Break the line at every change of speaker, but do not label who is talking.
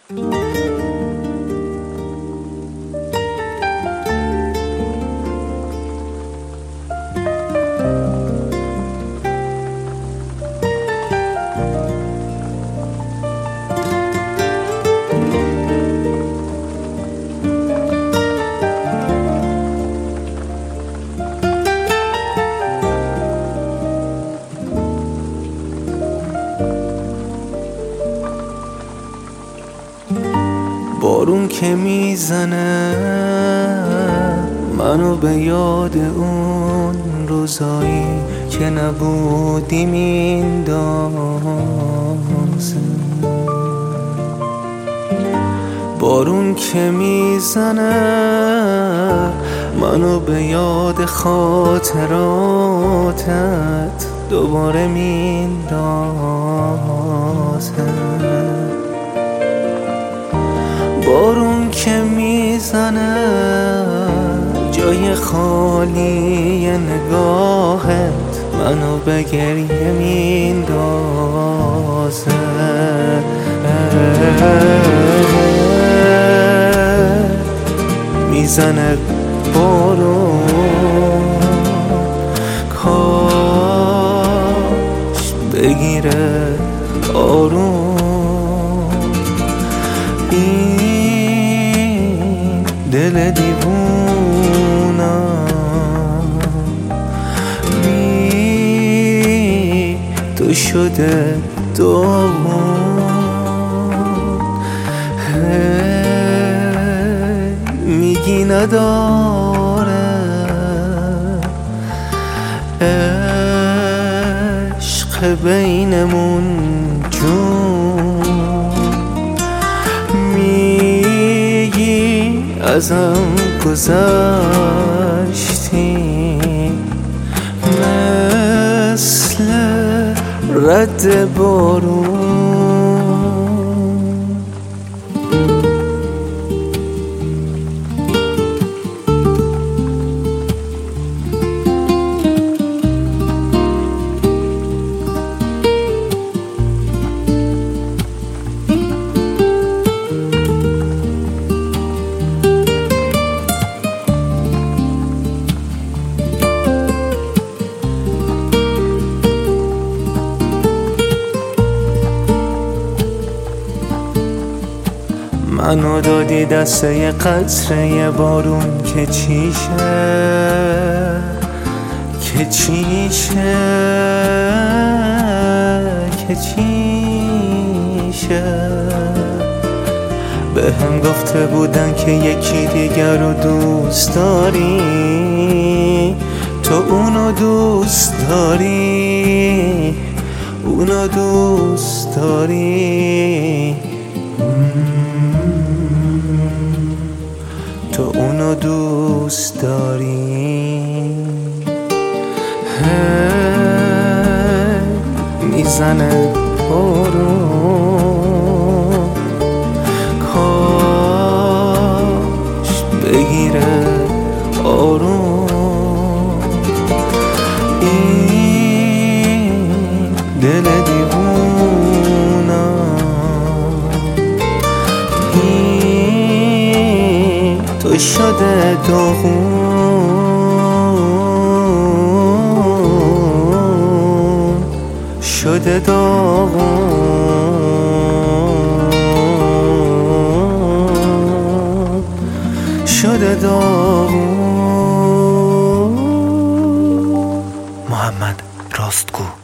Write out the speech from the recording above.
بارون که میزنه منو به یاد اون روزایی که نبودی میندازه. بارون که میزنه منو به یاد خاطراتت دوباره میندازه. بارون که میزنه جای خالی نگاهت منو به گریه میندازه. میزنه بارون کاش بگیره آروم دل دیوونم بی تو شده داغون. میگی نداره عشق بینمون جون، میگی ازم گذشتی مثل رد بارون. منو دادی دسته یه قطره بارون که چیشه که چیشه که چیشه. به هم گفته بودن که یکی دیگر رو دوست داری، تو اونو دوست داری، اونو دوست داری، تو اونو دوست داری. میزنه بارون کاش بگیره آروم این دل دیوونم. تو شده داغون، شده داغون، شده داغون. محمد راستگو.